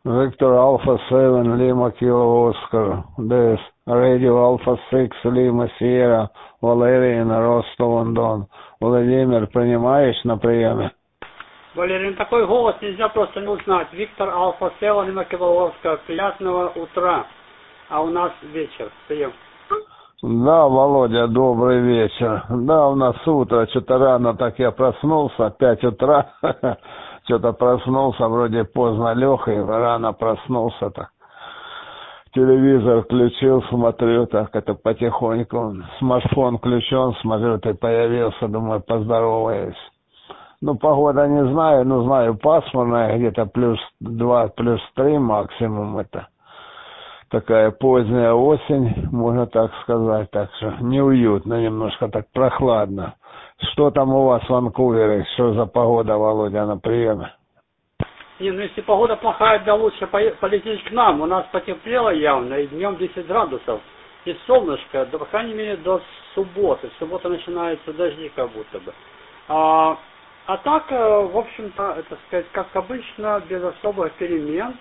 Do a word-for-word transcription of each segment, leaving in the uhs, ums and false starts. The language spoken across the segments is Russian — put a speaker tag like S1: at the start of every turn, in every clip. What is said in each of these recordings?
S1: Victor Alpha seven Lima Kilo Oscar. This Radio Alpha six Lima Sierra Valerian Ростов-on-Don. Владимир, принимаешь на приеме?
S2: Валерий, такой голос нельзя просто не узнать. Виктор Алфа семь Лима Кило Оскар. Приятного утра. А у нас вечер. Прием.
S1: Да, Володя, добрый вечер. Да, у нас утро, что-то рано так я проснулся, пять утра. Что-то проснулся, вроде поздно лег и рано проснулся так. Телевизор включил, смотрю, так это потихоньку. Смартфон включен, смотрю, ты появился, думаю, поздороваюсь. Ну, погода не знаю, ну, знаю, пасмурная, где-то плюс два, плюс три максимум это. Такая поздняя осень, можно так сказать, так что неуютно, немножко так прохладно. Что там у вас в Ванкувере, что за погода, Володя, на приеме?
S2: Не, ну если погода плохая, да лучше полететь к нам. У нас потеплело явно, и днем десять градусов. И солнышко, да, по крайней мере, до субботы. В субботу начинаются дожди как будто бы. А, а так, в общем-то, это сказать, как обычно, без особых перемен.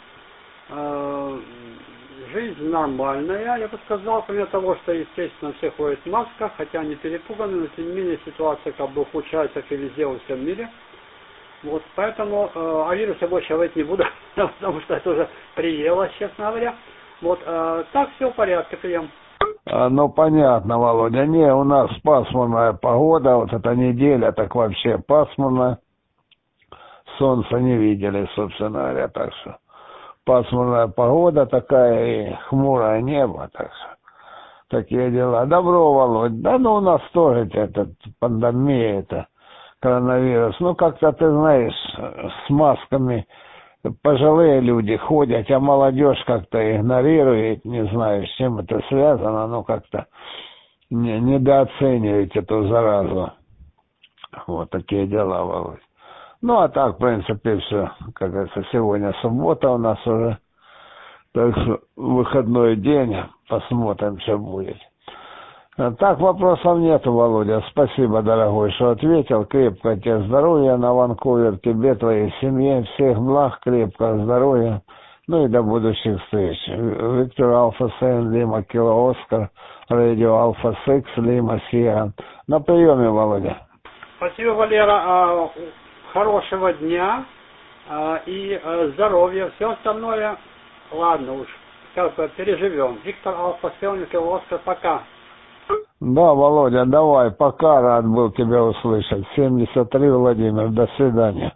S2: Жизнь нормальная, я бы сказал, кроме того, что, естественно, все ходят в масках, хотя они перепуганы, но тем не менее ситуация как бы ухудшается, как и везде во всем мире. Вот, поэтому э, о вирусе больше говорить не буду, потому что это уже приело, честно говоря. Вот, э, так все в порядке, прием.
S1: А, ну, понятно, Володя. Не, у нас пасмурная погода, вот эта неделя так вообще пасмурная. Солнца не видели, собственно говоря, так что пасмурная погода такая и хмурое небо, так что такие дела. Добро, Володь. Да, ну у нас тоже это пандемия, это коронавирус. Ну, как-то, ты знаешь, с масками пожилые люди ходят, а молодежь как-то игнорирует, не знаю, с чем это связано, но как-то не, недооценивает эту заразу. Вот такие дела, Володь. Ну, а так, в принципе, все, как говорится, сегодня суббота у нас уже, так что выходной день, посмотрим, что будет. А так, вопросов нету, Володя. Спасибо, дорогой, что ответил. Крепкого тебе здоровья на Ванкувер, тебе, твоей семье, всех благ, крепкого здоровья, ну и до будущих встреч. Виктор Алфа семь Лима Кило Оскар, Радио Алфа шесть Лима Сиера. На приеме, Володя.
S2: Спасибо, Валера. Хорошего дня и здоровья. Все остальное, ладно уж, как бы переживем. Виктор Алфа семь Кило Оскар, пока.
S1: Да, Володя, давай, пока, рад был тебя услышать. семьдесят три, Владимир, до свидания.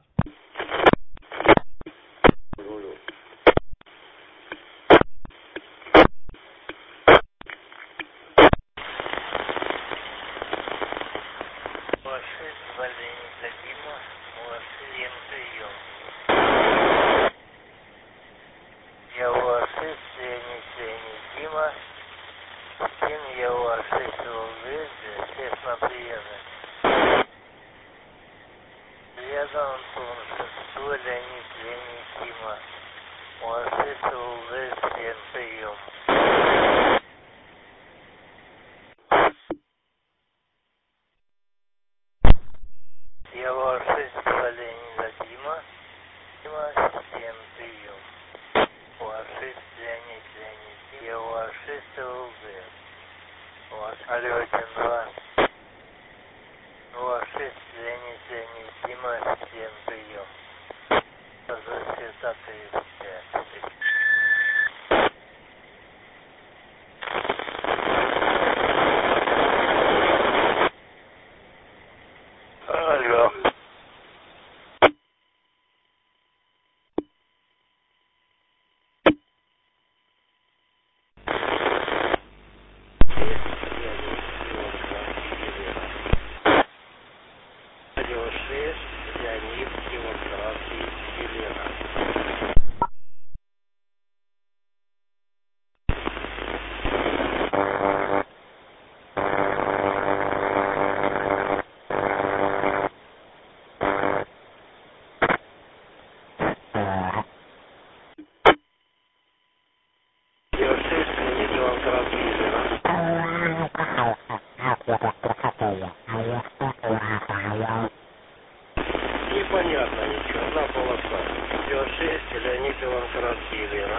S3: Одна полоса. Радио шесть, Леонид Иван-Каратский, Елена.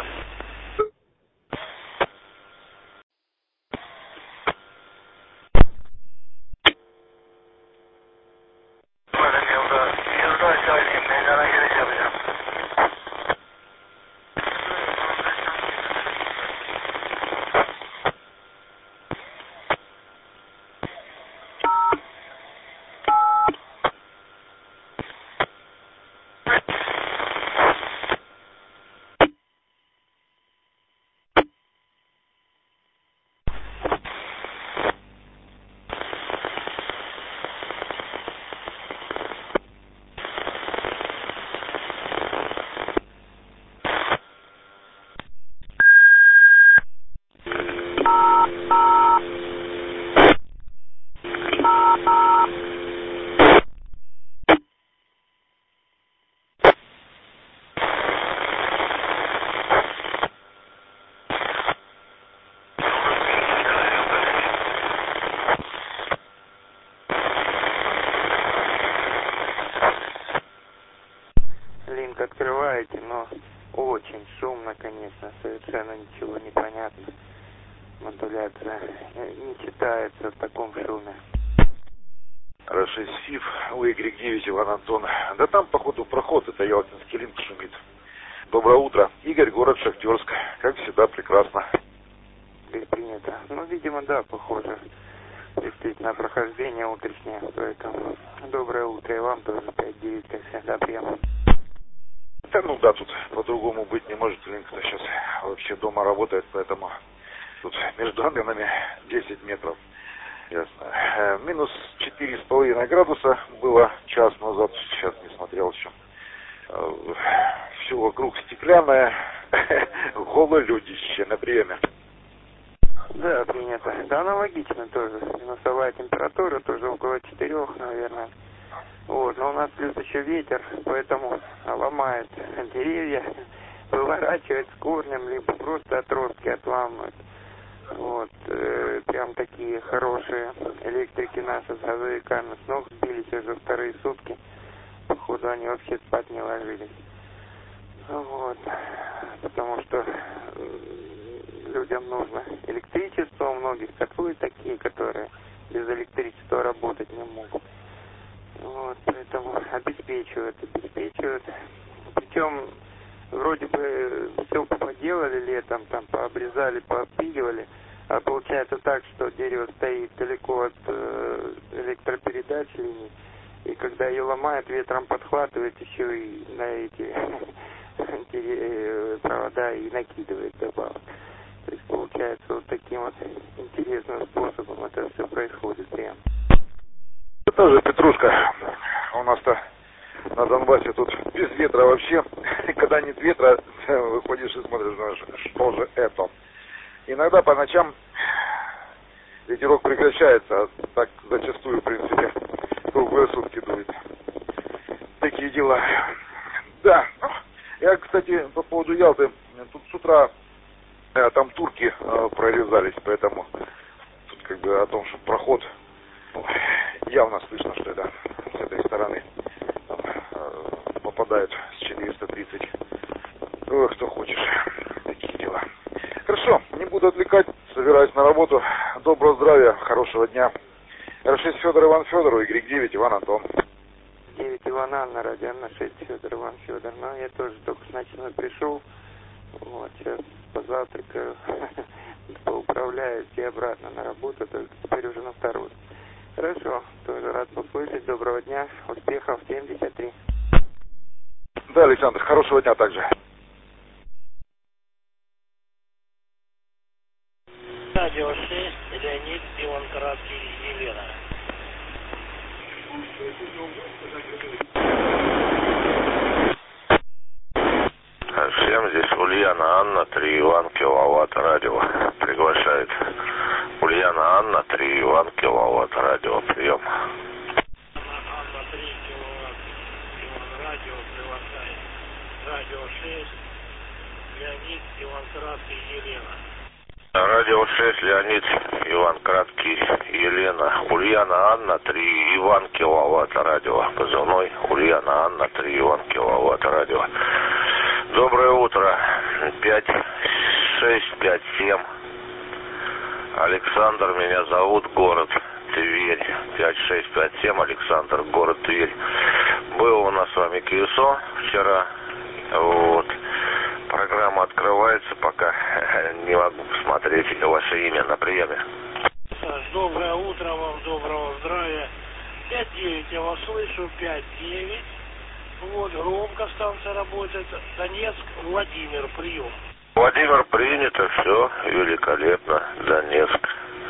S3: Линк открываете, но очень шумно, конечно, совершенно ничего не понятно. Модуляция не читается в таком шуме.
S4: Рашид ФИФ, У Y девять, Иван Антон. Да там, походу, проход, это Ялтинский линк шумит. Доброе утро. Игорь, город Шахтерск. Как всегда, прекрасно.
S3: Принято. Ну, видимо, да, похоже. Действительно, прохождение утреннее, поэтому доброе утро и вам тоже. пять девять, как всегда, прием.
S4: Да ну да, тут по-другому быть не может. Линк-то сейчас вообще дома работает, поэтому тут между ангелами десять метров. Ясно. Минус четыре с половиной градуса было час назад, сейчас не смотрел еще. Все вокруг стеклянное, гололедище на время.
S3: Да, принято. Да, аналогично тоже. Минусовая температура тоже около четырех, наверное. Вот, но у нас плюс еще ветер, поэтому ломает деревья, выворачивает с корнем, либо просто отростки отламывает. Вот, э, прям такие хорошие электрики наши с газовиками с ног сбились уже вторые сутки. Походу они вообще спать не ложились. Вот, потому что людям нужно электричество, у многих котлы такие, которые без электричества работать не могут. Вот, поэтому обеспечивают, обеспечивают. Причем вроде бы все поделали летом, там пообрезали, поопиливали, а получается так, что дерево стоит далеко от э, электропередач линий, и когда ее ломает, ветром подхватывает еще и на эти провода и накидывает добавок. То есть получается вот таким вот интересным способом это все происходит прям.
S4: Тоже Петрушка. У нас-то на Донбассе тут без ветра вообще. Когда нет ветра, выходишь и смотришь, что же это. Иногда по ночам ветерок прекращается, а так зачастую, в принципе, круглые сутки дует. Такие дела. Да. Я, кстати, по поводу Ялты, тут с утра там турки прорезались, поэтому тут как бы о том, что проход явно слышно, что это с этой стороны там, э, попадают с четыреста тридцать. Ой, кто хочешь. Такие дела. Хорошо, не буду отвлекать, собираюсь на работу. Доброго здравия, хорошего дня. шесть Федор Иван Федор, У Y девять, Иван Антон.
S3: девять Иван Анна, радио на шесть Федор Иван Федор. Но я тоже только с ночной пришел. Вот, сейчас позавтракаю, поуправляюсь и обратно на работу, только теперь уже на вторую. Хорошо, тоже рад услышать. Доброго дня, успехов, семьдесят три.
S4: Да, Александр, хорошего дня также.
S3: Радио шесть, Леонид Иван-Каратский, Елена.
S5: Всем здесь Ульяна Анна, три Иван киловатт радио. Приглашает. Ульяна Анна, три Иван киловатт радио. Прием.
S3: Анна, три киловатт Иван радио приглашает. Радио шесть, Леонид Иван-Каратский, Елена.
S5: Радио шесть, Леонид, Иван Краткий, Елена, Ульяна, Анна, три, Иван, киловатт, радио. Позывной Ульяна, Анна, три, Иван, киловатт, радио. Доброе утро. пять шесть пять семь. Александр меня зовут, город Тверь. пять шесть пять семь, Александр, город Тверь. Был у нас с вами КСО вчера. Вот. Программа открывается, пока не могу посмотреть ваше имя на приеме.
S6: Саш, доброе утро вам, доброго здравия. пять девять, я вас слышу, пять девять. Вот, громко станция работает. Донецк, Владимир, прием.
S5: Владимир, принято, все, великолепно, Донецк.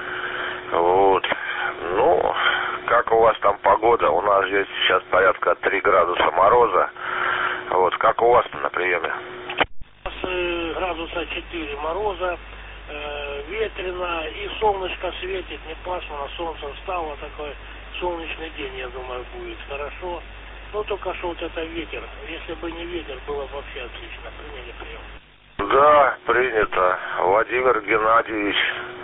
S5: Вот. Ну, как у вас там погода? У нас здесь сейчас порядка три градуса мороза. Вот, как у вас там на приеме?
S6: У нас э, градуса четыре мороза, э, ветрено, и солнышко светит, не пасмурно, солнце встало, такой солнечный день, я думаю, будет хорошо. Ну, только что вот это ветер. Если бы не ветер, было бы вообще отлично. Приняли прием.
S5: Да, принято. Владимир Геннадьевич,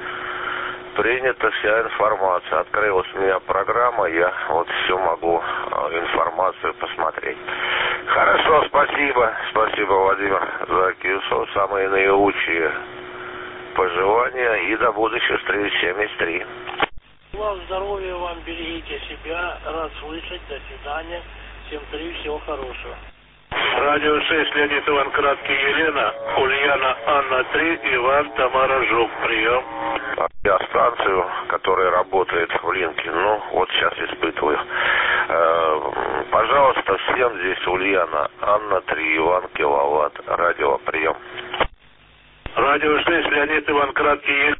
S5: принята вся информация. Открылась у меня программа, я вот все могу информацию посмотреть. Хорошо, спасибо. Спасибо, Владимир, за КСО. Самые наилучшие пожелания и до будущих встреч. семьдесят три.
S6: Вам здоровья, вам берегите себя. Рад слышать. До свидания. Всем три, всего хорошего.
S7: Радио шесть, Леонид, Иван Краткий, Елена, Ульяна, Анна, три, Иван, Тамара, Жук, прием.
S5: Я станцию, которая работает в Линке, ну, вот сейчас испытываю. Э, пожалуйста, всем здесь Ульяна, Анна, три, Иван, киловатт, радио, прием.
S7: Радио шесть, Леонид, Иван Краткий, Елена,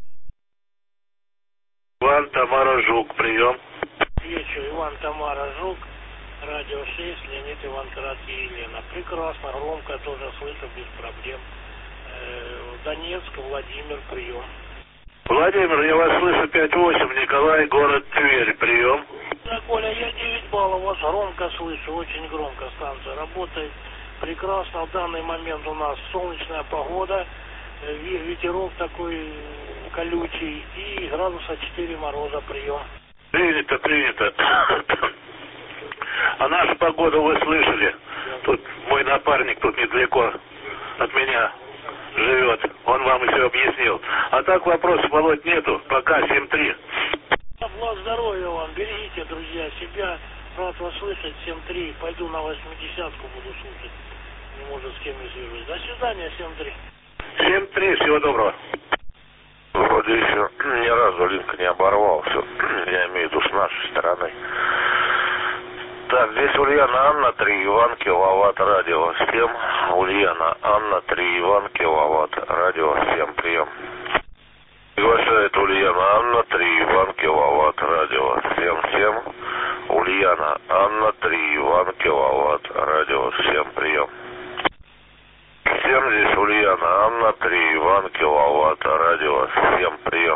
S7: Иван, Тамара, Жук, прием.
S6: Вечер, Иван, Тамара, Жук. Радио шесть, Леонид, Иван Краткий, Елена. Прекрасно, громко, тоже слышу, без проблем. Э, Донецк, Владимир, прием.
S7: Владимир, я вас слышу, пять восемь, Николай, город Тверь, прием.
S6: Да, Коля, я девять баллов, вас громко слышу, очень громко станция работает. Прекрасно, в данный момент у нас солнечная погода, ветерок такой колючий и градуса четыре мороза, прием.
S7: Принято, принято. А нашу погоду вы слышали. Тут мой напарник тут недалеко от меня живет. Он вам все объяснил. А так вопросов, Володь, нету. Пока семь три.
S6: Благ здоровья вам. Берегите, друзья, себя. Рад вас слышать. семь три. Пойду на восьмидесятку буду слушать. Не может, с кем не свяжусь. До свидания, семь три.
S7: семь три. Всего доброго.
S5: Вроде еще ни разу линк не оборвался. Я имею в виду с нашей стороны. Так, здесь Ульяна, Анна, три, Иван, киловатт, радио, всем. Ульяна, Анна, три, Иван, киловатт, радио, всем, прием. Приглашает Ульяна, Анна, три, Иван, киловатт, радио, всем, всем. Ульяна, Анна, три, Иван, киловатт, радио, всем, прием. Всем здесь Ульяна, Анна, три, Иван, киловатт, радио, всем, прием.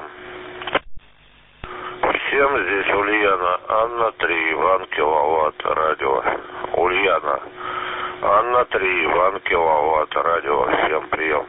S5: Всем здесь Ульяна, Анна, три, Иван, киловатт, радио. Ульяна, Анна, три, Иван, киловатт, радио, всем прием.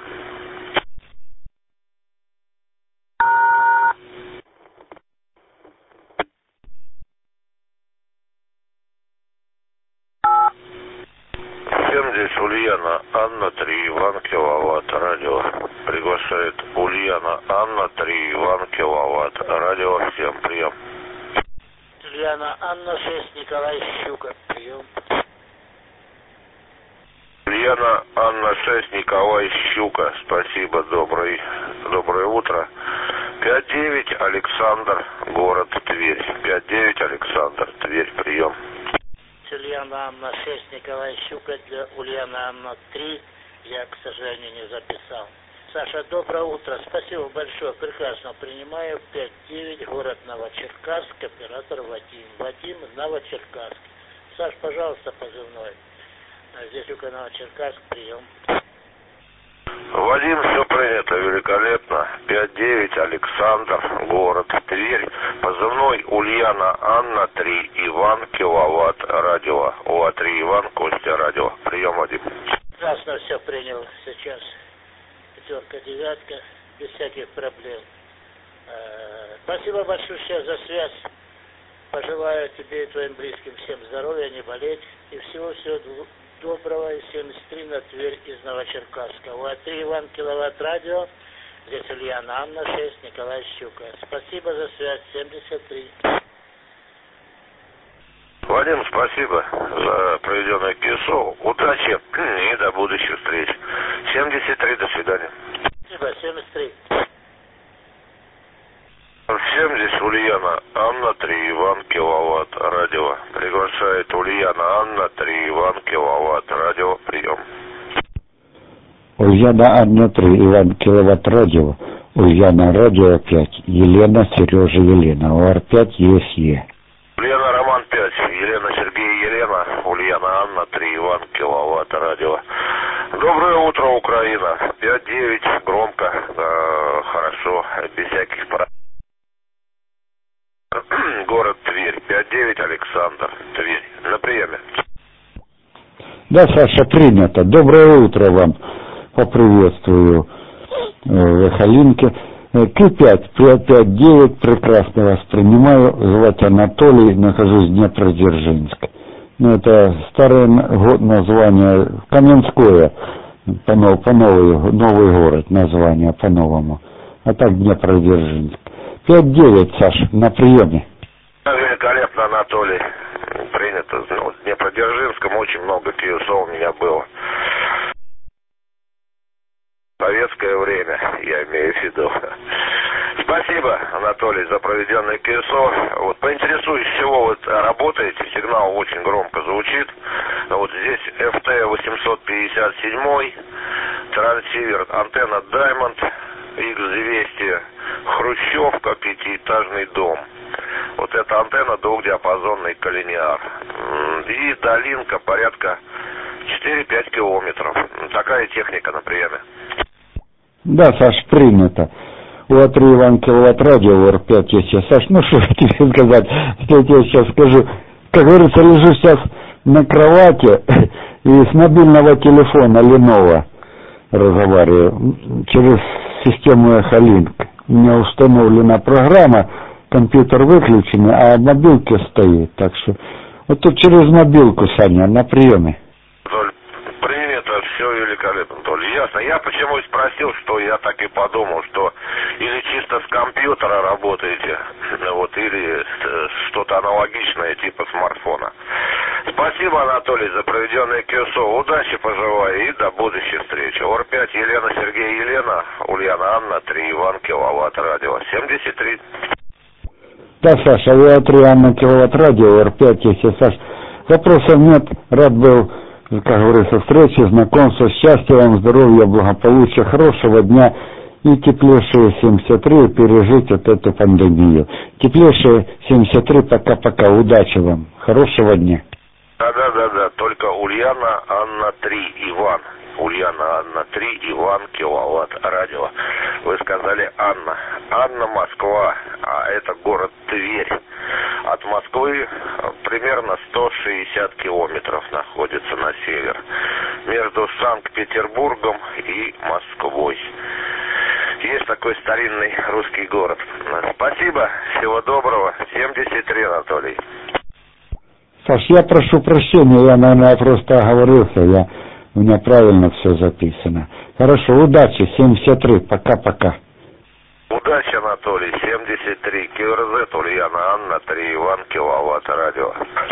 S5: Всем здесь Ульяна, Анна, три, Иван, киловатт, радио. Приглашает Ульяна, Анна, три, Иван, киловатт, радио, всем прием.
S6: Ульяна, Анна, шесть, Николай, Щука, прием.
S5: Ульяна, Анна, шесть, Николай, Щука, спасибо, добрый, доброе утро. пять девять, Александр, город Тверь. пять девять, Александр, Тверь, прием.
S6: Ульяна, Анна, шесть, Николай, Щука, для Ульяна, Анна, три, я, к сожалению, не записал. Саша, доброе утро, спасибо большое, прекрасно принимаю. пять девять, город Новочеркасск, оператор Вадим. Вадим, Новочеркасск. Саш, пожалуйста, позывной. Здесь у Новочеркасск, прием.
S5: Вадим, все принято, великолепно. пять девять, Александр, город Тверь. Позывной Ульяна, Анна, три, Иван, киловатт, радио. УА три, Иван, Костя, радио. Прием, Вадим.
S6: Прекрасно все принял сейчас. Пятерка, девятка. без всяких проблем. Спасибо большое за связь. Пожелаю тебе и твоим близким всем здоровья, не болеть. И всего-всего доброго. И семьдесят три на Тверь из Новочеркасска. У А три Иван Киловатт радио. Здесь Ульяна Анна, шесть, Николай Щука. Спасибо за связь. семьдесят три.
S5: Вадим, спасибо за проведенное КСО. Удачи и до будущих встреч. семьдесят три, до свидания.
S6: Спасибо, семьдесят три.
S5: Всем здесь Ульяна Анна, три Иван Киловатт радио. Приглашает Ульяна Анна, три Иван Киловатт радио. Прием.
S8: Ульяна Анна, три Иван Киловатт радио. Ульяна радио пять. Елена, Сережа, Елена. ОР пять, ЕСЕ.
S5: Ульяна Роман пять. Елена, Сергей, Елена. Ульяна Анна, три Иван Киловатт радио. Доброе утро, Украина. пять девять. Громко. Э, хорошо. Без всяких прав. Город Тверь. пять девять. Александр. Тверь. На приеме.
S8: Да, Саша, принято. Доброе утро вам. Поприветствую в Эхолинке. К пять, пять девять, прекрасно вас принимаю. Звать Анатолий, нахожусь в Днепродзержинск. Ну, это старое название, Каменское, по, нов, по новый, новый город, название по-новому. А так Днепродзержинск. пять девять, Саша, на приеме.
S5: Великолепно, Анатолий. Принято. Ну, в Днепродзержинском очень много КСО у меня было. Советское время, я имею в виду. Спасибо, Анатолий, за проведенный КСО. Вот поинтересуюсь, с чего вы работаете. Сигнал очень громко звучит. Вот здесь эф тэ восемьсот пятьдесят семь, трансивер, антенна Diamond, икс двести, Хрущевка, пятиэтажный дом. Вот эта антенна двухдиапазонный коллинеар. И долинка порядка четыре-пять километров. Такая техника на приеме.
S8: Да, Саш, принято. У А три Иван Киловатт радио, ОР пять, если Саш, ну что тебе сказать, что я тебе сейчас скажу. Как говорится, лежу сейчас на кровати и с мобильного телефона Lenovo разговариваю через систему Эхолинк. У меня установлена программа, компьютер выключен, а в мобилке стоит. Так что вот тут через мобилку, Саня, на приеме.
S5: Принято, все великолепно, Толь. Ясно. Я почему и спросил, что я так и подумал, что или чисто с компьютера работаете, вот, или что-то аналогичное типа смартфона. Спасибо, Анатолий, за проведенное КСО. Удачи пожелаю и до будущих встреч. ОР пять, Елена, Сергей, Елена. Ульяна Анна, три Иван Киловатт радио. семьдесят три.
S8: Да, Саша, у А три Анна Киловатт радио, ОР пять, если Саш. Вопросов нет. Рад был, как говорится, встречи, знакомства, счастья вам, здоровья, благополучия, хорошего дня и теплейшие семьдесят три пережить вот эту пандемию. Теплейшие семьдесят три, пока-пока, удачи вам, хорошего дня.
S5: Да-да-да-да, только Ульяна Анна три Иван. Ульяна Анна три Иван Киловатт радио. Вы сказали Анна. Анна Москва, а это город Тверь. От Москвы примерно сто шестьдесят километров находится на север. Между Санкт-Петербургом и Москвой. Есть такой старинный русский город. Спасибо, всего доброго. семьдесят три, Анатолий.
S8: Саш, я прошу прощения, я, наверное, просто оговорился, я, у меня правильно все записано. Хорошо, удачи, семьдесят три, пока-пока.
S5: Удачи, Анатолий, семьдесят три, КРЗ, Ульяна Анна, три Иван Киловатт радио.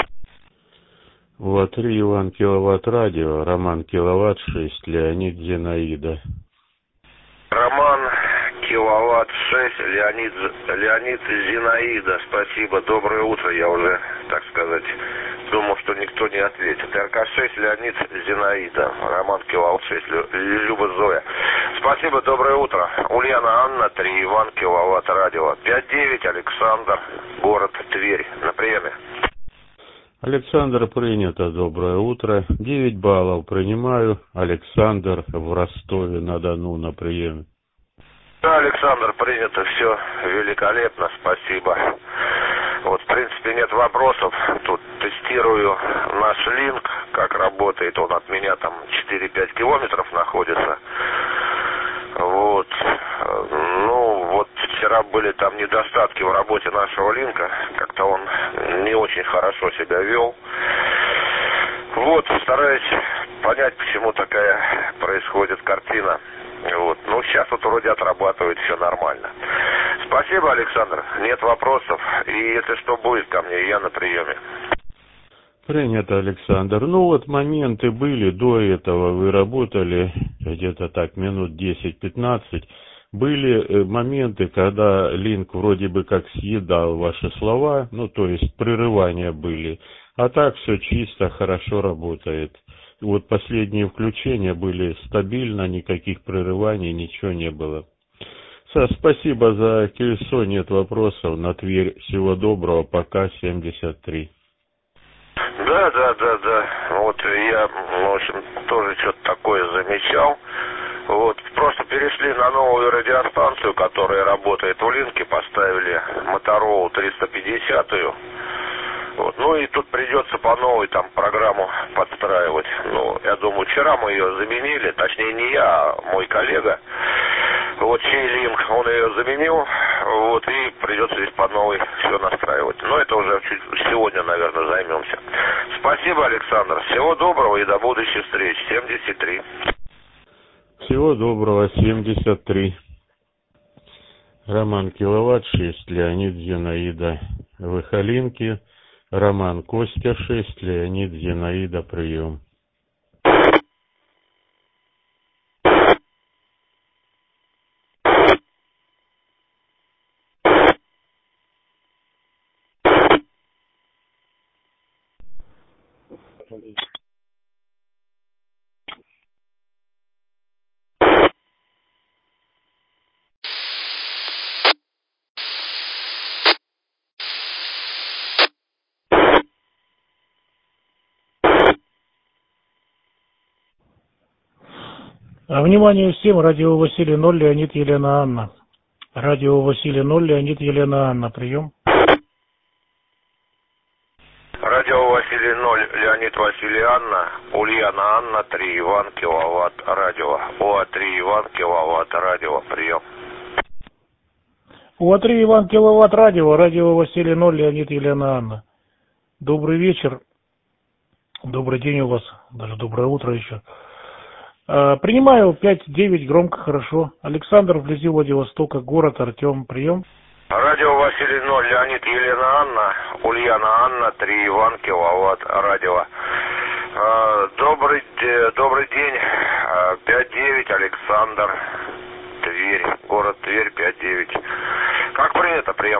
S9: У А три Иван Киловатт радио, Роман Киловатт шесть, Леонид Зинаида.
S5: Роман Киловатт шесть, Леонид, Леонид Зинаида, спасибо, доброе утро, я уже, так сказать, думал, что никто не ответит. эр ка шесть, Леонид Зинаида, Роман Киловатт шесть, Люба Зоя. Спасибо, доброе утро. Ульяна Анна, три Иван Киловатт радио. пять девять, Александр, город Тверь, на приеме.
S9: Александр, принято, доброе утро. девять баллов принимаю. Александр в Ростове-на-Дону на приеме.
S5: Да, Александр, принято, все великолепно, спасибо. Вот, в принципе, нет вопросов. Тут тестирую наш линк, как работает. Он от меня там четыре-пять километров находится. Вот. Ну, вот вчера были там недостатки в работе нашего линка. Как-то он не очень хорошо себя вел. Вот, стараюсь понять, почему такая происходит картина. Вот. Ну, сейчас вот вроде отрабатывает, все нормально. Спасибо, Александр. Нет вопросов. И если что будет ко мне, я на приеме.
S9: Принято, Александр. Ну вот моменты были до этого, вы работали где-то так минут десять-пятнадцать. Были моменты, когда линк вроде бы как съедал ваши слова, ну то есть прерывания были. А так все чисто, хорошо работает. Вот последние включения были стабильно, никаких прерываний, ничего не было. Саш, спасибо за колесо, нет вопросов. На Тверь всего доброго, пока семьдесят три.
S5: Да, да, да, да. Вот я, в общем, тоже что-то такое замечал. Вот, просто перешли на новую радиостанцию, которая работает в линке, поставили Моторолу триста пятидесятую. Вот, ну и тут придется по новой там программу подстраивать. Ну, я думаю, вчера мы ее заменили, точнее не я, а мой коллега. Вот чей линк, он ее заменил, вот, и придется здесь по новой все настраивать. Но это уже чуть сегодня, наверное, займемся. Спасибо, Александр. Всего доброго и до будущих встреч. семьдесят три.
S9: Всего доброго, семьдесят три. Роман Киловатт шесть, Леонид Зинаида Выхолинки. Роман Костя шесть, Леонид Зинаида прием.
S10: Внимание всем, радио Василий ноль, Леонид Елена Анна. Радио Василий ноль, Леонид Елена Анна, прием.
S5: Радио Василий ноль, Леонид Василий Анна, Ульяна Анна три, Иван Киловатт, радио. УА три, Иван Киловатт, радио, прием.
S10: УА три, Иван Киловатт, радио, радио Василий ноль, Леонид Елена Анна. Добрый вечер, добрый день у вас, даже доброе утро еще. Принимаю пять девять, громко, хорошо. Александр, вблизи Владивостока, город Артем, прием.
S5: Радио Василий ноль, Леонид Елена Анна, Ульяна Анна три, Иван Киловатт, радио. Добрый, добрый день, пять девять, Александр, Тверь, город Тверь, пять девять. Как принято, прием?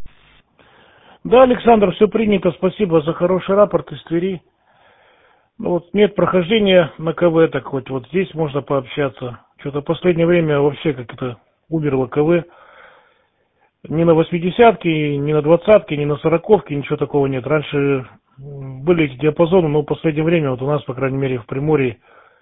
S10: Да, Александр, все принято, спасибо за хороший рапорт из Твери. Ну, вот нет прохождения на КВ, так хоть вот здесь можно пообщаться. Что-то в последнее время вообще как-то умерло КВ. Ни на восьмидесятке, ни на двадцатке, ни на сороковке, ничего такого нет. Раньше были эти диапазоны, но в последнее время вот у нас, по крайней мере, в Приморье,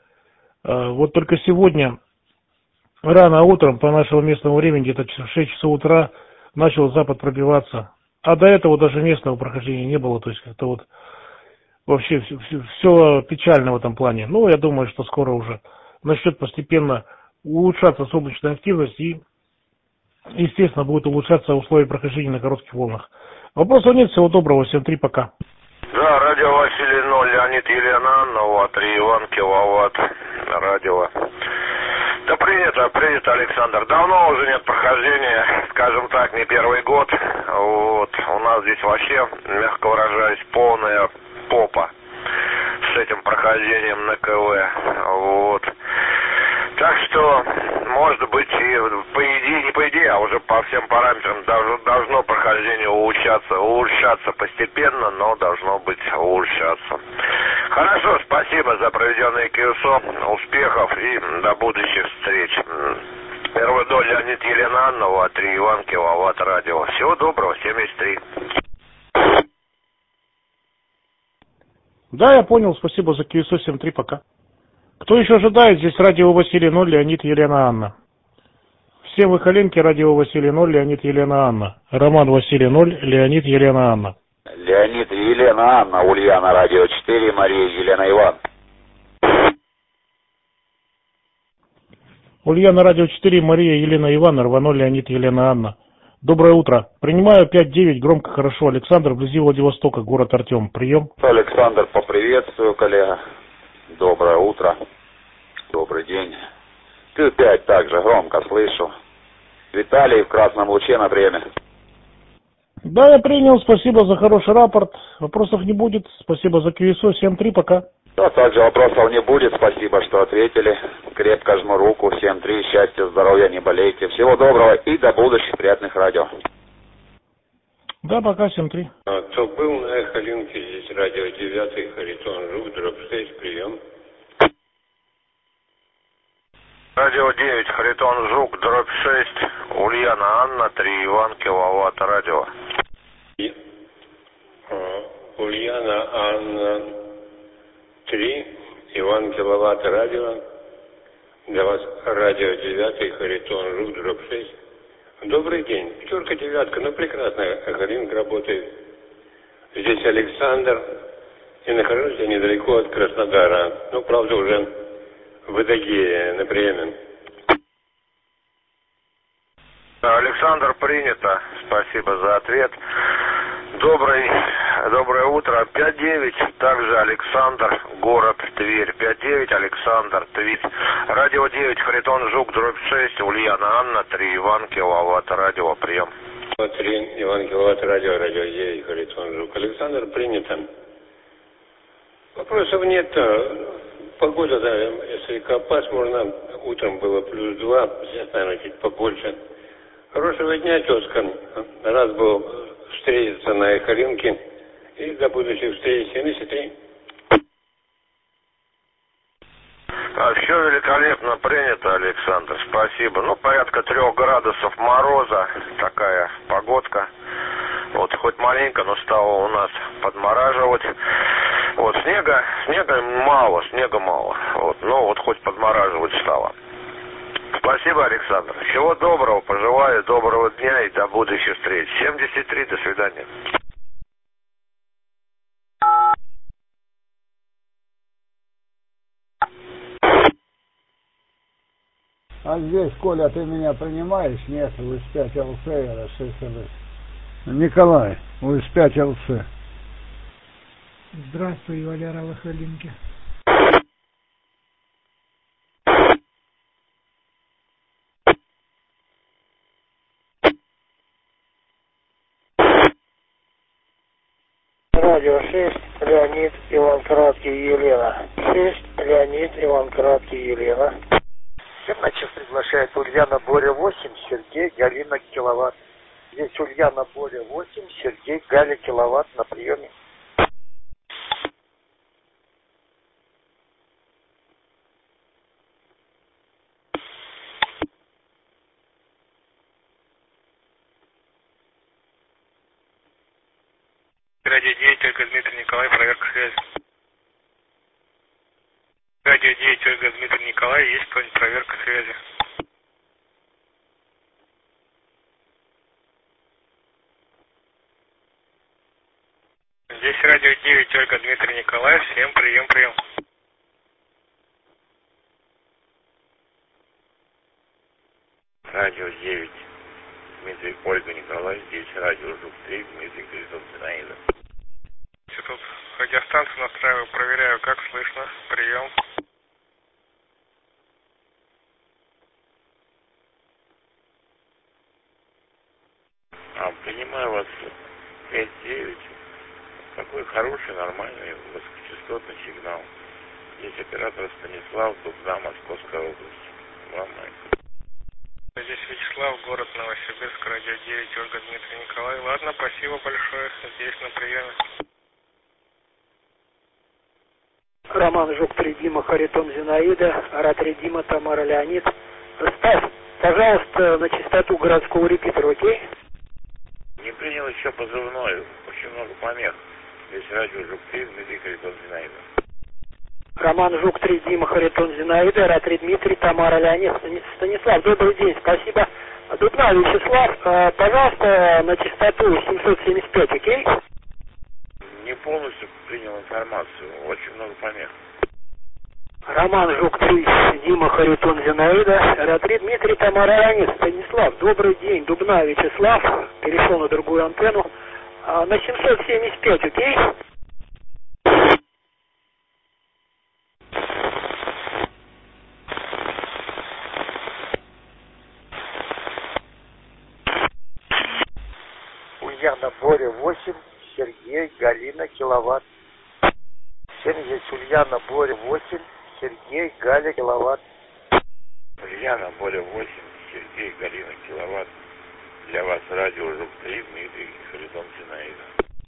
S10: вот только сегодня, рано утром, по нашему местному времени, где-то в шесть часов утра, начал запад пробиваться. А до этого даже местного прохождения не было, то есть как-то вот вообще все, все, все печально в этом плане. Ну, я думаю, что скоро уже начнет постепенно улучшаться солнечная активность и, естественно, будет улучшаться условия прохождения на коротких волнах. Вопросов нет, всего доброго, всем три, пока.
S5: Да, радио Василий ноль, Леонид Елена Анна, УА три, Иван Киловатт, радио. Да принято, принято, Александр. Давно уже нет прохождения, скажем так, не первый год. Вот, у нас здесь вообще, мягко выражаясь, полная попа с этим прохождением на КВ. Вот. Так что, может быть, и по идее, не по идее, а уже по всем параметрам должно, должно прохождение улучшаться, улучшаться постепенно, но должно быть улучшаться. Хорошо, спасибо за проведенное КСО, успехов и до будущих встреч. РВД Леонид Елена Анна, УА три, Иван Киловатт, радио. Всего доброго, семьдесят три.
S10: Да, я понял, спасибо за КСО, семь три, пока. Кто еще ожидает? Здесь радио Василий ноль, Леонид Елена Анна. Все Выхоленки, радио Василий ноль, Леонид Елена Анна. Роман Василий ноль, Леонид Елена Анна.
S11: Леонид Елена Анна, Ульяна, радио четыре, Мария Елена Иван.
S10: Ульяна, Радио четыре, Мария, Елена, Иван, Рвано, Леонид, Елена, Анна. Доброе утро. Принимаю пять девять, громко, хорошо. Александр, вблизи Владивостока, город Артем. Прием.
S11: Александр, поприветствую, коллега. Доброе утро. Добрый день. Ты пять также громко слышу. Виталий в красном луче на время.
S10: Да, я принял. Спасибо за хороший рапорт. Вопросов не будет. Спасибо за КСО. семь три, пока.
S11: Да, также вопросов не будет. Спасибо, что ответили. Крепко жму руку. семь три. Счастья, здоровья, не болейте. Всего доброго и до будущих приятных радио.
S10: Да, пока, семь три.
S12: А, кто был на Эхолинке, здесь радио девять, Харитон Жук, дробь шесть, прием.
S5: Радио девять, Харитон Жук, дробь шесть, Ульяна Анна, три Иван, киловатт, радио.
S12: И, а, Ульяна Анна, три Иван, киловатт, радио. Для вас радио девять, Харитон Жук, дробь шесть. Добрый день. Пятерка, девятка, ну прекрасно, Эхолинк работает. Здесь Александр, и нахожусь я недалеко от Краснодара. Ну, правда, уже в Адыгее, на приеме.
S5: Александр, принято. Спасибо за ответ. Добрый, доброе утро. пять девять, также Александр, город Тверь. пять девять, Александр, Тверь. Радио девять, Харитон Жук, дробь шесть, Ульяна Анна, три Иван, киловатт, радио, прием.
S12: три Иван, киловатт, радио, радио девять, Харитон Жук. Александр, принято. Вопросов нет. Погода, да, слегка пасмурно. Утром было плюс два, сейчас, наверное, чуть побольше. Хорошего дня, тезка. Раз был встретиться на Эхолинке. И до будущих встреч. семьдесят три.
S5: А, все великолепно принято, Александр. Спасибо. Ну, порядка трех градусов мороза. Такая погодка. Вот хоть маленько, но стало у нас подмораживать. Вот снега, снега мало, снега мало. Вот, но вот хоть подмораживать стало. Спасибо, Александр. Всего доброго, пожелаю доброго дня и до будущих встреч. семьдесят три, до свидания.
S1: А здесь, Коля, ты меня принимаешь? Нет, вы эс пять эл си, шесть эл эс. Николай, вы эс пять эл си.
S13: Здравствуй, Валера в Эхолинке.
S14: Радио шесть, Леонид, Иван Краткий, Елена. шесть, Леонид, Иван Краткий, Елена. Черночев приглашает Ульяна, Боря восемь, Сергей, Галина, киловатт. Здесь Ульяна, Боря восемь, Сергей, Галя, киловатт на приеме.
S15: Радио девять, Ольга, Дмитрий, Николай, проверка связи. Радио девять, Ольга, Дмитрий, Николай, есть кто-нибудь, проверка связи. Здесь радио девять, Ольга, Дмитрий, Николай, всем прием, прием.
S5: Радио девять, Дмитрий, Ольга, Николай, здесь радио Жук три, Дмитрий, Крестов, Зинаида.
S15: Тут радиостанцию настраиваю, проверяю, как слышно, прием.
S5: А, принимаю вас пять девять. Такой хороший, нормальный высокочастотный сигнал. Здесь оператор Станислав, Дубна, Московская область. Вам майк.
S15: Здесь Вячеслав, город Новосибирск, радио девять, Ольга, Дмитрий, Николай. Ладно, спасибо большое, здесь на приеме.
S14: Роман Жук, три Дима, Харитон, Зинаида, Ра-три Дима, Тамара, Леонид. Ставь, пожалуйста, на частоту городского репитера, окей?
S5: Не принял еще позывной, очень много помех. Здесь радио Жук три, Дмитрий, Харитон, Зинаида.
S14: Роман Жук, три Дима, Харитон, Зинаида, Ра-три Дмитрий, Тамара, Леонид. Станислав, добрый день, спасибо. Дубна, Вячеслав, пожалуйста, на частоту семьсот семьдесят пять, окей?
S5: Не полностью принял информацию, очень много помех.
S14: Роман Жук-три, Дима Харитон Зинаида, Ратри Дмитрий Тамаранец, Станислав, добрый день, Дубна Вячеслав, перешел на другую антенну, а, на семьсот семьдесят пять, окей? Ульяна, Боря, восемь, Сергей, Галина, киловатт. семьдесят, Ульяна, Боря, восемь, Сергей, Галя, киловатт.
S5: Ульяна, Боря, восемь, Сергей, Галина, киловатт. Для вас радио Жук-три, Дмитрий Харитон Зинаида.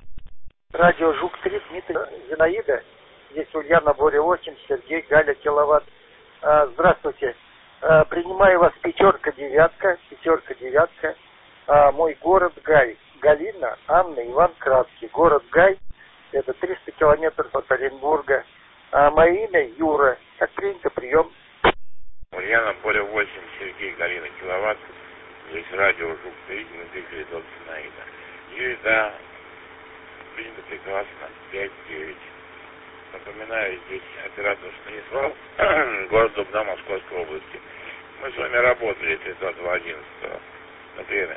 S14: Радио Жук-три, Дмитрий Зинаида. Здесь Ульяна, Боря, восемь, Сергей, Галя, киловатт. А, здравствуйте. А, принимаю вас пятерка, девятка, пятерка, девятка. А, мой город Гай. Галина, Анна, Иван Краткий. Город Гай. Это триста километров от Оренбурга. А мое имя Юра. Как принято, прием.
S5: Ульяна, Боря, восемь, Сергей, Галина, киловатт. Здесь радио Жук-три, Дмитрий Харитон Зинаида. Юрий, да, принято прекрасно. пять девять. Напоминаю, здесь оператор Станислав, город Дубна, Московской области. Мы с вами работали тридцатого одиннадцатого на время.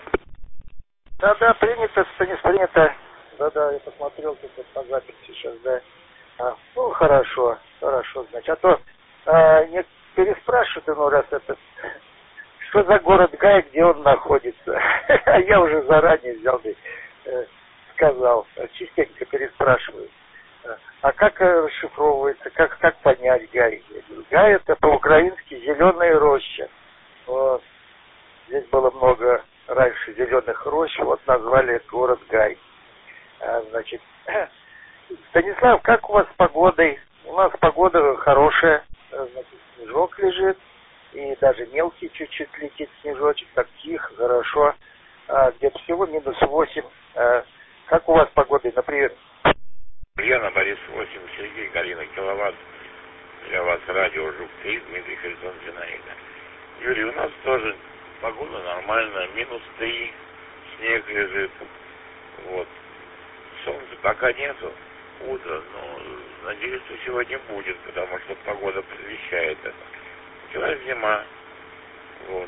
S14: Да-да, принято, Станислав, принято. Да-да, я посмотрел тут по записи сейчас, да. А, ну, хорошо, хорошо, значит. А то а, не переспрашивают иной раз это, что за город Гай, где он находится. А я уже заранее взял и э, сказал, частенько переспрашивают. А как расшифровывается, как, как понять Гай? Гай это по-украински зеленая роща. Вот. Здесь было много раньше зеленых рощ, вот назвали город Гай. А, значит, Станислав, как у вас с погодой? У нас погода хорошая, значит, снежок лежит, и даже мелкий чуть-чуть летит снежочек, так тихо, хорошо. А, где-то всего минус восемь. А, как у вас с погодой, например?
S5: Ульяна, Борис, восемь, Сергей, Галина, киловатт. Для вас радио Жук-три, Дмитрий Харитон Зинаида. Юрий, у нас тоже погода нормальная, минус три, снег лежит. Вот. Солнца пока нету, утро, но надеюсь, что сегодня будет, потому что погода предвещает это. Началась зима. Вот.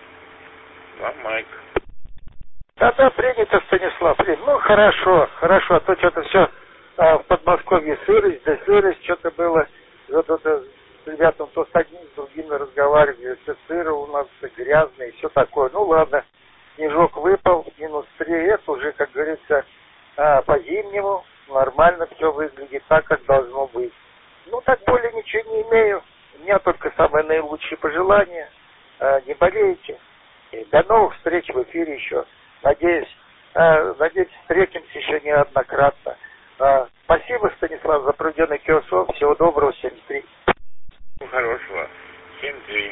S5: Вам Майк.
S14: Да-да, принято, Станислав. Принято. Ну, хорошо, хорошо, а то что-то все а, в Подмосковье сырость, да сырость, что-то было. Вот это с ребятами то с одним, с другими разговаривали, все сыро у нас, все грязно и все такое. Ну, ладно, снежок выпал, минус три, это уже, как говорится, а, по-зимнему нормально все выглядит так, как должно быть. Ну, так более ничего не имею. У меня только самые наилучшие пожелания. А, не болейте. И до новых встреч в эфире еще. Надеюсь, а, надеюсь, встретимся еще неоднократно. А, спасибо, Станислав, за проведенный киосов. Всего доброго, семьдесят три.
S5: Всего хорошего. семь три.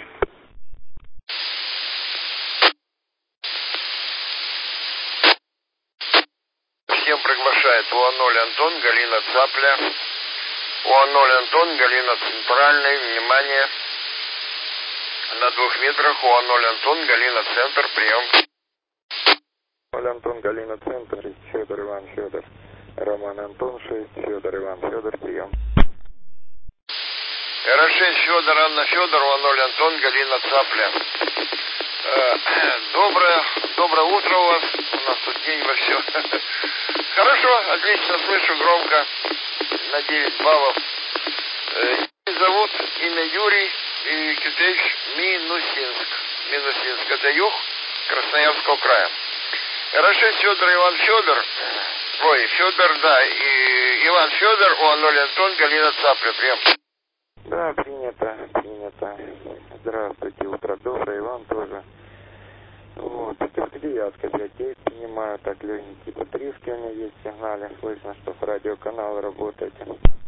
S16: Всем приглашает УА ноль Антон, Галина Цапля. УА ноль Антон, Галина Центральный. Внимание. На двух метрах УА ноль Антон, Галина Центр. Прием.
S17: ноль Антон, Галина Центр. Федор Иван Федор. Роман Антон шесть. Федор Иван Федор. Прием.
S16: эр шесть Федор, Анна Федор, УА ноль Антон, Галина Цапля. Доброе, доброе утро у вас. У нас тут день вовсю. Хорошо, отлично, слышу громко. На девять баллов. Меня зовут, имя Юрий Викторович Минусинск. Минусинск, это юг Красноярского края. эр шесть Федор Иван Федор. Ой, Федор, да, и Иван Федор, УА ноль Антон, Галина Цапля. Прием.
S17: Да, принято, принято. Здравствуйте, утро доброе, Иван тоже. Вот, пятерка, девятка, пять девять принимаю, так, легенький потрескивание есть в сигнале, слышно, что с радиоканала работаете.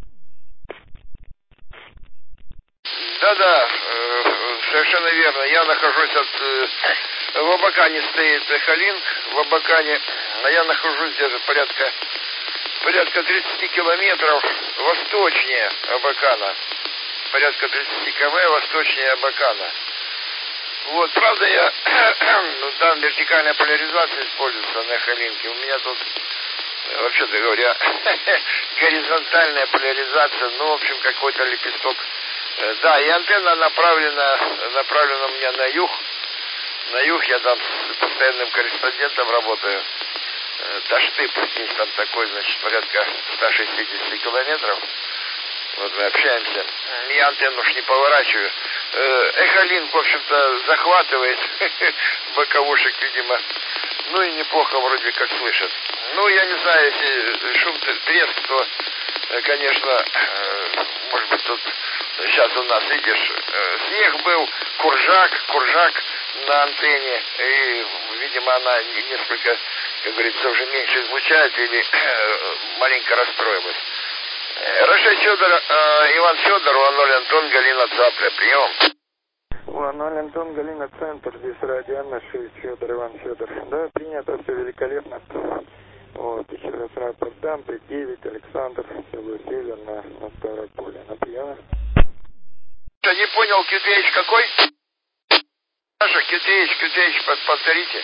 S16: Да-да, э, совершенно верно, я нахожусь от... Э, в Абакане стоит Халинг, в Абакане, а я нахожусь где-то порядка, порядка тридцать километров восточнее Абакана. Порядка тридцать километров восточнее Абакана. Вот, правда, я, ну, там вертикальная поляризация используется на Халинке. У меня тут, вообще-то говоря, горизонтальная поляризация, ну, в общем, какой-то лепесток Э, да, и антенна направлена, направлена у меня на юг. На юг я там с постоянным корреспондентом работаю. Э, Таштып, есть там такой, значит, порядка ста шестидесяти километров. Вот мы общаемся. Я антенну уж не поворачиваю. Э, Эхолинк, в общем-то, захватывает боковушек, видимо. Ну и неплохо вроде как слышат. Ну, я не знаю, если шум треск, то, конечно, может быть, тут сейчас у нас, видишь, снег был, куржак, куржак на антенне, и, видимо, она несколько, как говорится, уже меньше звучает или маленько расстроилась. Рашид Федор, э, Иван Федор, ноль Антон, Галина Цапля, прием.
S17: ноль Антон, Галина, центр, здесь радио Анна шесть, Федор, Иван Федор. Да, принято, все великолепно. Вот, еще раз рапорт дам, П девять, Александр, село Северное, на Ставрополе, на приеме.
S16: Я не понял, Кютеич какой? Саша, Кютеич, Кютеич, повторите.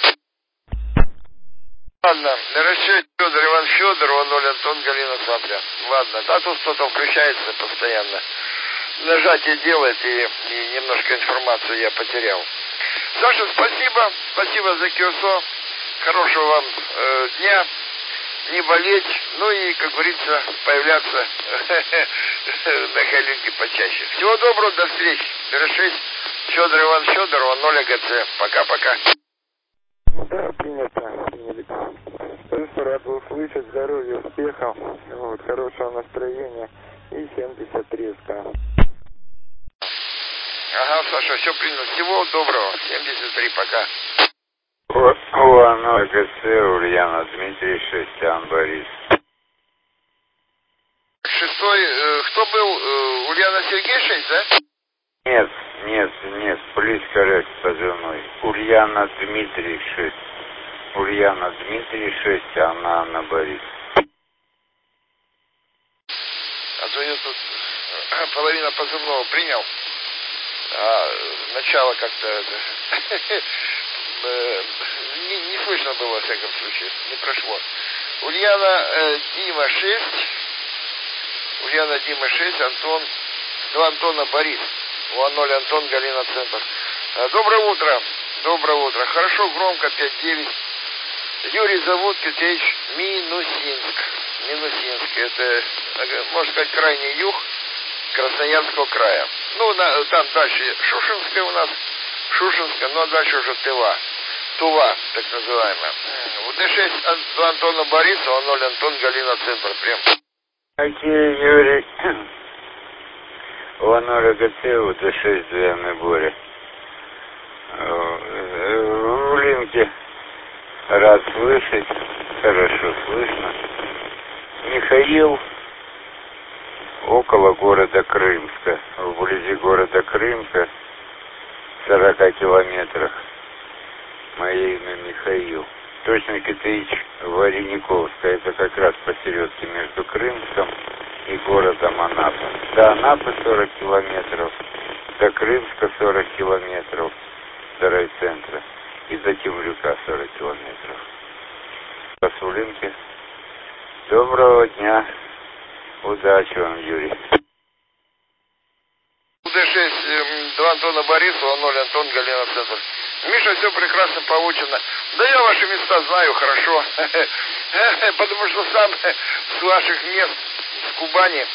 S16: Ладно, Рашид Федор, Иван Федор, ноль Антон, Галина Цапля. Ладно, да тут кто-то включается постоянно. Нажатие делает, и, и немножко информацию я потерял. Саша, спасибо, спасибо за КИОСО. Хорошего вам э, дня, не болеть, ну и, как говорится, появляться на Халинке почаще. Всего доброго, до встречи. шесть, Федор Иван Федор, ноль АГЦ. Пока-пока.
S17: Да, принято, принято. Спасибо, рад услышать, здоровья, успехов, вот, хорошего настроения и семьдесят треска.
S16: Ага, Саша, все принято. Всего доброго. семьдесят три, пока.
S18: О, ГЦ, Ульяна Дмитрий, Шестян Борис.
S16: Шестой, э, кто был? Э, Ульяна Сергей шесть, да?
S18: Нет, нет, нет, плиз коррект позывной. Ульяна Дмитрий шесть. Ульяна Дмитрий шесть, Анна Анна Борис.
S16: А то я тут половина позывного принял. А начало как-то не, не слышно было, во всяком случае, не прошло. Ульяна э, Дима шесть, Ульяна Дима шесть, Антон, два Антона Борис, ноль Антон, Галина Центр. Доброе утро, доброе утро, хорошо, громко, пять девять. Юрий зовут, Кютеич, Минусинск, Минусинск, это, можно сказать, крайний юг Красноярского края. Ну, на, там дальше Шушинская у нас, Шушинская, ну а дальше уже Тыва, Тува, так называемая. Д шесть два Антона Бориса, ноль Антон, Галина Центр, прям.
S18: Окей, Юрий. У ноль АГЦ, Д шесть две Боря. В Линке рад слышать, хорошо слышно. Михаил, около города Крымска, вблизи города Крымска, в сорока километрах. Мое имя Михаил. Точно Китаич Варениковская, это как раз посередке между Крымском и городом Анапа. До Анапы сорок километров, до Крымска сорок километров, до райцентра, и до Темрюка сорок километров. По Сулинке. Доброго дня. Удачи вам, Юрий.
S16: Д шесть два Антона Борисова, ноль Антон, Галина Центр. Миша, все прекрасно получено. Да я ваши места знаю хорошо. Потому что сам с ваших мест, с Кубани,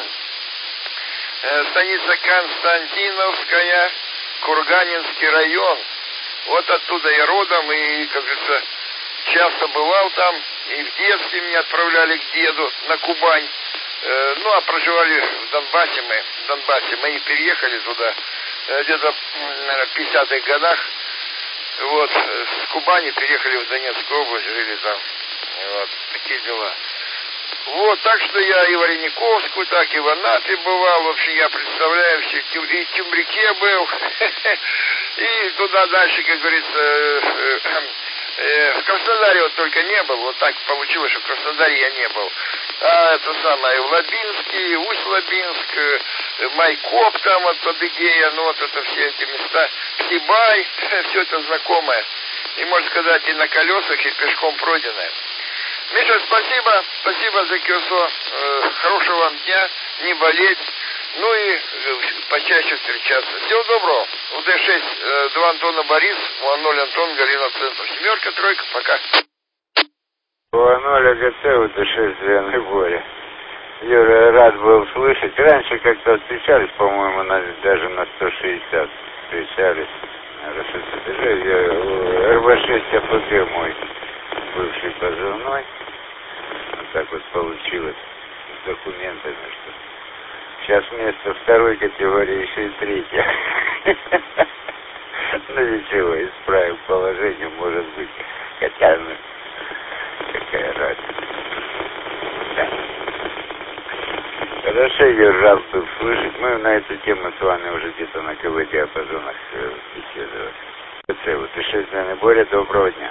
S16: станица Константиновская, Курганинский район. Вот оттуда я родом и, как говорится, часто бывал там. И в детстве меня отправляли к деду на Кубань. Ну, а проживали в Донбассе мы. В Донбассе мы и переехали туда где-то, наверное, в пятидесятых годах. Вот, с Кубани переехали в Донецкую область, жили там. Вот, такие дела. Вот, так что я и в Варениковскую, так и в Анапе бывал. В общем, я представляю, все, и в Темрюке был. И туда дальше, как говорится, в Краснодаре вот только не был. Вот так получилось, что в Краснодаре я не был. А это самое, в Лабинске, Усть-Лабинск, Майкоп там, вот Адыгея, ну вот это все эти места. Сибай, все это знакомое. И, можно сказать, и на колесах, и пешком пройденное. Миша, спасибо, спасибо за КИОСО. Э, хорошего вам дня, не болеть. Ну и э, почаще встречаться. Всего доброго. У Д шесть, э, два Антона Борис, у А ноль Антон, Галина Центр. Семерка, тройка, пока.
S18: У А ноль АГЦ, у Д шесть, Лена Боря. Юра, рад был слышать. Раньше как-то встречались, по-моему, на, даже на сто шестьдесят встречались. Р В шесть А П Г мой бывший позывной. Вот так вот получилось с документами, что сейчас вместо второй категории еще и третья. Ну ничего, исправим положение, может быть. Хотя, ну, какая разница. Хорошо, я рад был слышать. Мы на эту тему с вами уже где-то на КВ диапазонах беседовали. Вот и шесть, наверное, Боря, доброго дня.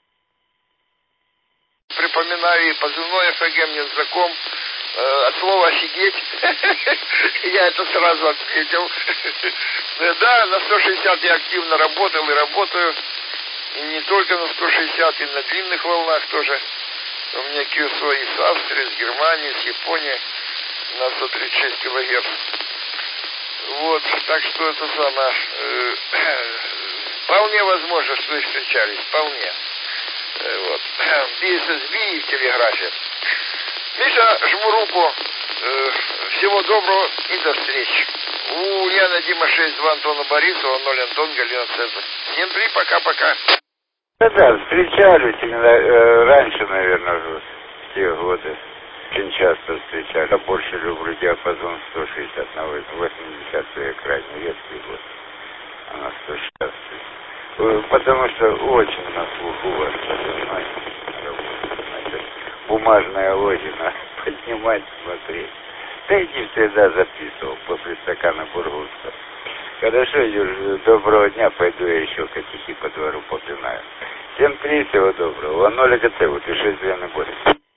S16: Припоминаю, и позывной Ф Г мне знаком. Э, от слова «офигеть». Я это сразу ответил. Да, на сто шестьдесят я активно работал и работаю. И не только на сто шестьдесят, и на длинных волнах тоже. У меня Q S O и с Австрии, с Германии, с Японии. На сто тридцать шесть килогерц. Вот, так что это самое... Э, вполне возможно, что и встречались. Вполне. Э, вот. Би Эс Эс Би и в телеграфе. Миша, жму руку. Э, всего доброго и до встречи. У Ульяна Дима шесть два Антона Борисова, ноль Антон, Галина Центр. Всем три, пока-пока.
S18: Да-да, встречались именно, э, раньше, наверное, в те годы. Очень часто встречали. Я больше люблю диапазон сто шестьдесят на восьмидесятые крайне редкий год. А на сто шестьдесят. Потому что очень на слуху у вас позывной работа. Бумажная логика. Поднимать, смотреть. Да и не всегда записывал после стакана бургундского. Хорошо, Юр, доброго дня. Пойду я еще котихи по двору попинаю. Всем три, всего доброго. А ноль АГЦ, вот и шесть Лена Борис.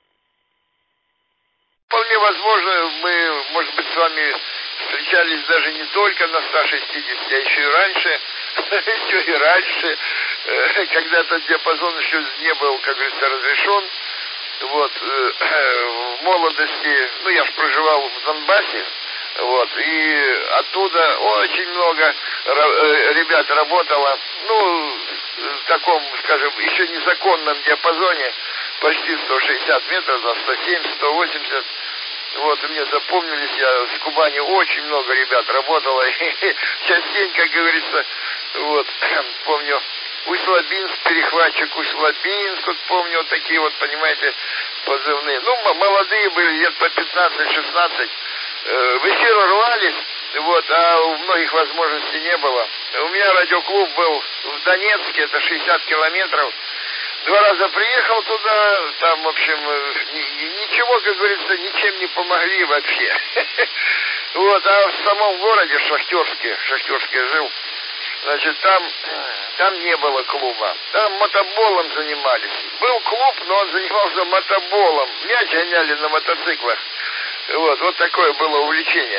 S16: Вполне возможно, мы, может быть, с вами встречались даже не только на ста шестидесяти, а еще и раньше, еще и раньше, когда этот диапазон еще не был, как говорится, разрешен. Вот, в молодости, ну, я же проживал в Донбассе, вот, и оттуда очень много ребят работало, ну, в таком, скажем, еще незаконном диапазоне, почти сто шестьдесят метров, за сто семьдесят, сто восемьдесят. Вот, и мне запомнились, я с Кубани очень много ребят работало, и частенько, как говорится, вот, помню, Усть-Лабинск, перехватчик Усть-Лабинск, вот помню, вот такие вот, понимаете, позывные. Ну, молодые были, лет по пятнадцать-шестнадцать, э, в эфир рвались, вот, а у многих возможностей не было. У меня радиоклуб был в Донецке, это шестьдесят километров. Два раза приехал туда, там, в общем, ничего, как говорится, ничем не помогли вообще. Вот, а в самом городе Шахтерске, Шахтерске жил, значит, там, там не было клуба. Там мотоболом занимались. Был клуб, но он занимался мотоболом. Мяч гоняли на мотоциклах. Вот, вот такое было увлечение.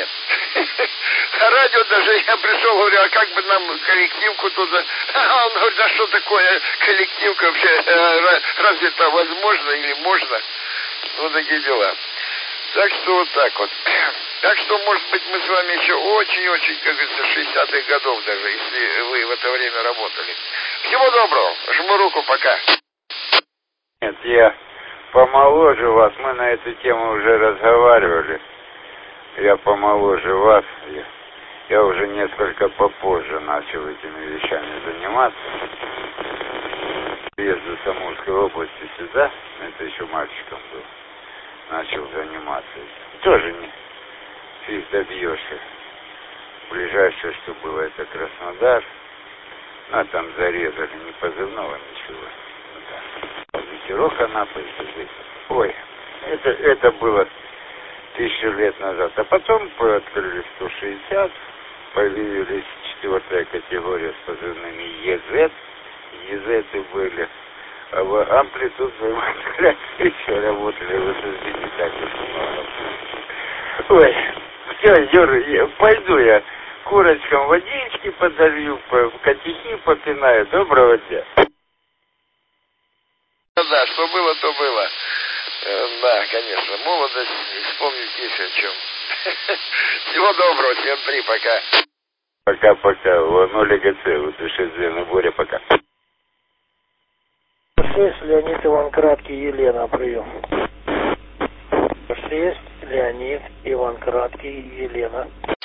S16: А радио даже я пришел, говорю, а как бы нам коллективку туда? А он говорит, а что такое коллективка вообще? Разве это возможно или можно? Вот такие дела. Так что вот так вот. Так что, может быть, мы с вами еще очень-очень, как говорится, шестидесятых годов даже, если вы в это время работали. Всего доброго. Жму руку, пока.
S18: Нет, я помоложе вас. Мы на эту тему уже разговаривали. Я помоложе вас. Я, я уже несколько попозже начал этими вещами заниматься. Приезду в Амурской области сюда, это еще мальчиком был, начал заниматься этим. Тоже не фиг добьешься. Ближайшее, что было, это Краснодар. А там зарезали, не позывного ничего. Да. Ветерок Анапы. Ой, это, это было тысячу лет назад. А потом открыли сто шестьдесят, появились четвертая категория с позывными Е Зет. Е Зеты были. А в амплитудной модуляции еще работали в эс эс би не так уж много. Ой, все, Юра, я, пойду я курочкам водички подолью, котихи попинаю. Доброго дня.
S16: Да, что было, то было. Э, да, конечно, молодость, вспомнить есть о чем. Всего доброго, всем три, пока.
S18: Пока-пока. ноль ГЦ, выпиши звено, Боря, пока.
S14: шесть, Леонид, Иван Краткий, Елена, прием. шесть, Леонид, Иван Краткий, Елена.